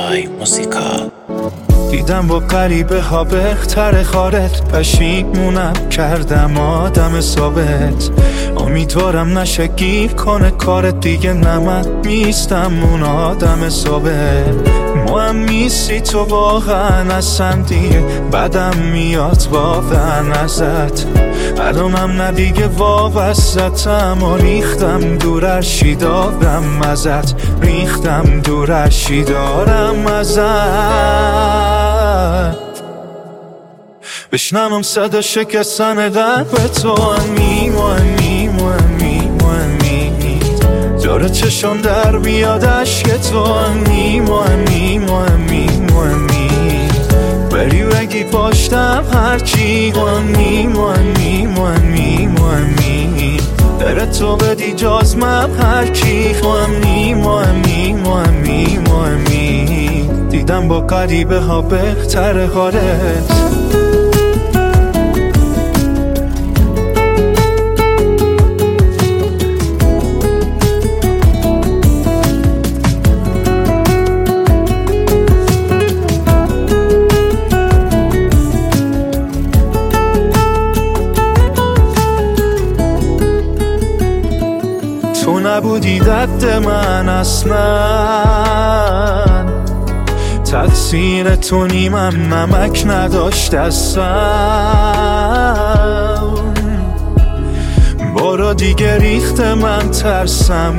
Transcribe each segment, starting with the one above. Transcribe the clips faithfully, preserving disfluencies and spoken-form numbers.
آی موزیکال. دیدم با غریبه ها بهتر خارت، پشیمونم کردم آدم ثابت. امیدوارم نشه گیر کنه کارت دیگه، نه من نیستم اون آدم ثابت. مهم نیستی تو واقعا اصلا دیگه، بدم میاد واقعا ازت. الانم نه دیگه وابستم و ریختم دورشی دارم ازت، ریختم دورشی دارم ازت. بشنوم صدا شکستن قلب تو، امی مهمی مهمی مهمی داره چشم در بیاد عشق تو، امی مهمی مهمی مهمی بری بگی پاشتم هرچی، امی مهمی مهمی مهمی در تو بدی جازمم هرچی، امی مهمی مهمی مهمی دیدم با غریبه ها بهتر حالت. تو نبودی درد من اصلا، تقصیر تو نیمم نمک نداشت اصلا. برو دیگه ریخت من ترسم،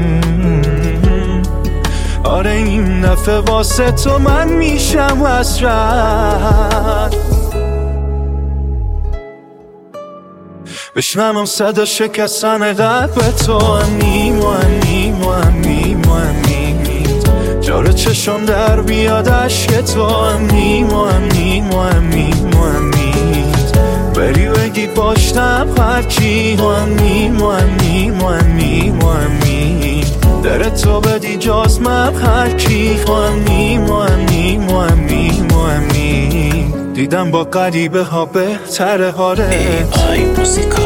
آره این دفعه واسه تو من میشم حسرت. بشنوم صدا شکستن قلب تو، امی مهمی مهمی مهمی جاره چشم در بیاد عشق تو، امی مهمی مهمی مهمی بری بگی پاشتم هرچی، امی مهمی مهمی مهمی در تو بدی جازمم هرچی، امی مهمی مهمی مهمی دیدم با غریبه ها بهتر حالت. آی موزیکال.